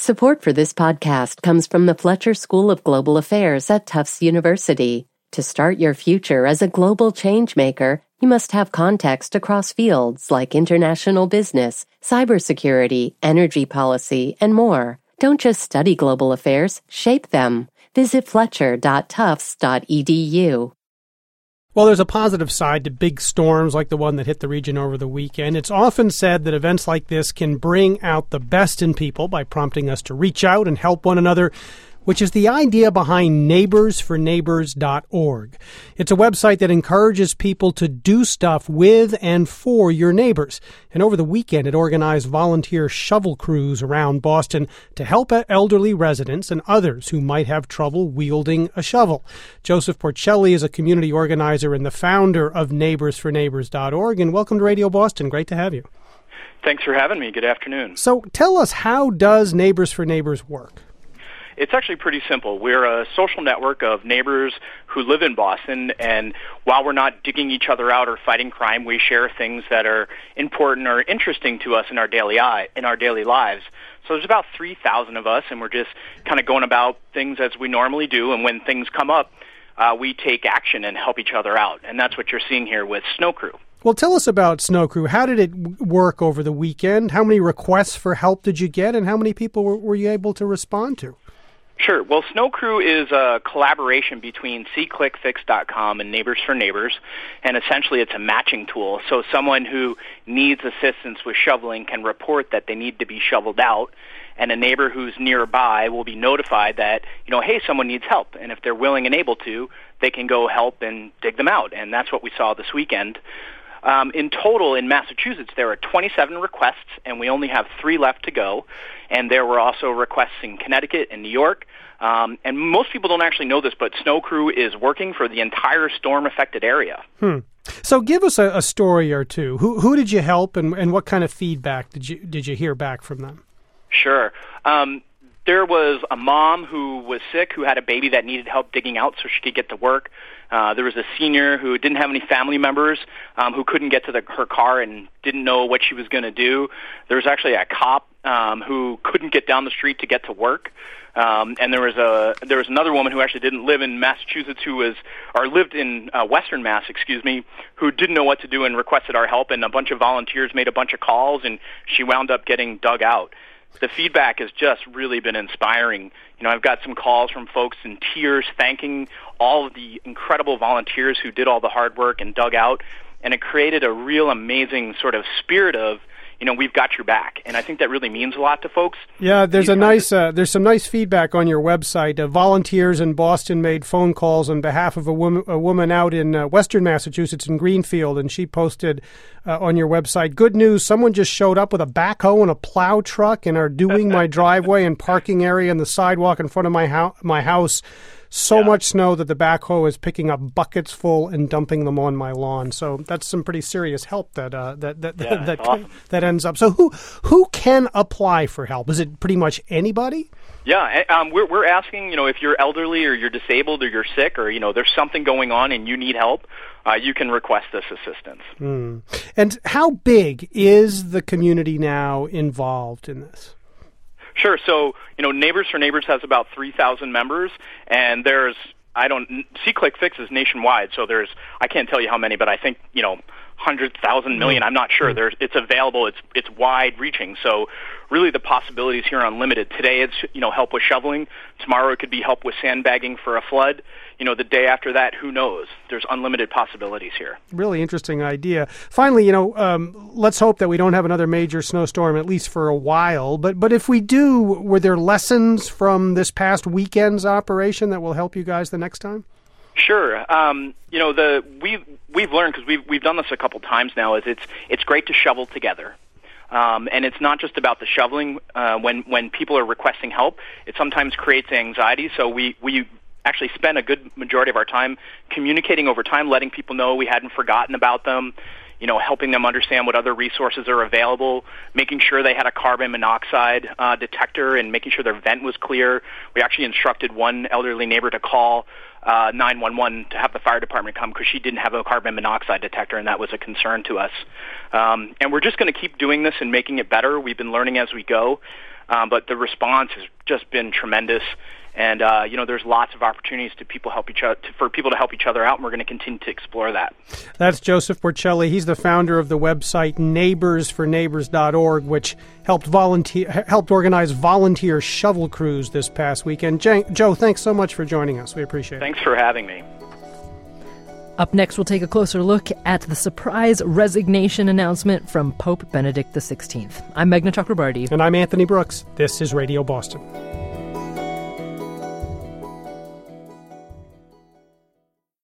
Support for this podcast comes from the Fletcher School of Global Affairs at Tufts University. To start your future as a global changemaker, you must have context across fields like international business, cybersecurity, energy policy, and more. Don't just study global affairs, shape them. Visit fletcher.tufts.edu. Well, there's a positive side to big storms like the one that hit the region over the weekend. It's often said that events like this can bring out the best in people by prompting us to reach out and help one another, which is the idea behind NeighborsForNeighbors.org. It's a website that encourages people to do stuff with and for your neighbors. And over the weekend, it organized volunteer shovel crews around Boston to help elderly residents and others who might have trouble wielding a shovel. Joseph Porcelli is a community organizer and the founder of NeighborsForNeighbors.org. And welcome to Radio Boston. Great to have you. Thanks for having me. Good afternoon. So tell us, how does Neighbors for Neighbors work? It's actually pretty simple. We're a social network of neighbors who live in Boston, and while we're not digging each other out or fighting crime, we share things that are important or interesting to us in our daily lives. So there's about 3,000 of us, and we're just kind of going about things as we normally do, and when things come up, we take action and help each other out, and that's what you're seeing here with Snow Crew. Well, tell us about Snow Crew. How did it work over the weekend? How many requests for help did you get, and how many people were you able to respond to? Sure. Well, Snow Crew is a collaboration between SeeClickFix.com and Neighbors for Neighbors, and essentially it's a matching tool. So someone who needs assistance with shoveling can report that they need to be shoveled out, and a neighbor who's nearby will be notified that, hey, someone needs help. And if they're willing and able to, they can go help and dig them out. And that's what we saw this weekend. In total, in Massachusetts, there are 27 requests, and we only have 3 left to go. And there were also requests in Connecticut and New York. And most people don't actually know this, but Snow Crew is working for the entire storm-affected area. So give us a story or two. Who did you help, and what kind of feedback did you hear back from them? Sure. There was a mom who was sick, who had a baby that needed help digging out so she could get to work. There was a senior who didn't have any family members, who couldn't get to her car and didn't know what she was going to do. There was actually a cop who couldn't get down the street to get to work. And there was another woman who actually didn't live in Massachusetts lived in Western Mass, who didn't know what to do and requested our help. And a bunch of volunteers made a bunch of calls, and she wound up getting dug out. The feedback has just really been inspiring. I've got some calls from folks in tears thanking all of the incredible volunteers who did all the hard work and dug out, and it created a real amazing sort of spirit of, we've got your back. And I think that really means a lot to folks. Yeah, there's some nice feedback on your website. Volunteers in Boston made phone calls on behalf of a woman out in Western Massachusetts in Greenfield, and she posted on your website, "Good news, someone just showed up with a backhoe and a plow truck and are doing my driveway and parking area and the sidewalk in front of my house. So much snow that the backhoe is picking up buckets full and dumping them on my lawn." So that's some pretty serious help that awesome. That ends up. So who can apply for help? Is it pretty much anybody? Yeah, we're asking, if you're elderly or you're disabled or you're sick or, there's something going on and you need help, you can request this assistance. And how big is the community now involved in this? Sure. So, Neighbors for Neighbors has about 3,000 members, and SeeClickFix is nationwide, so I can't tell you how many, but I think, 100,000 million, I'm not sure. It's available, it's wide-reaching, so really the possibilities here are unlimited. Today it's, help with shoveling. Tomorrow it could be help with sandbagging for a flood. The day after that, who knows? There's unlimited possibilities here. Really interesting idea. Finally, let's hope that we don't have another major snowstorm, at least for a while. But if we do, were there lessons from this past weekend's operation that will help you guys the next time? Sure. We've learned, because we've done this a couple times now, is it's great to shovel together. And it's not just about the shoveling. When people are requesting help, it sometimes creates anxiety. So we actually spent a good majority of our time communicating over time, letting people know we hadn't forgotten about them, helping them understand what other resources are available, making sure they had a carbon monoxide detector and making sure their vent was clear. We actually instructed one elderly neighbor to call 911 to have the fire department come because she didn't have a carbon monoxide detector, and that was a concern to us. And we're just going to keep doing this and making it better. We've been learning as we go. but the response has just been tremendous. And, there's lots of opportunities for people to help each other out, and we're going to continue to explore that. That's Joseph Porcelli. He's the founder of the website NeighborsForNeighbors.org, which helped organize volunteer shovel crews this past weekend. Joe, thanks so much for joining us. We appreciate it. Thanks for having me. Up next, we'll take a closer look at the surprise resignation announcement from Pope Benedict XVI. I'm Meghna Chakrabarti. And I'm Anthony Brooks. This is Radio Boston.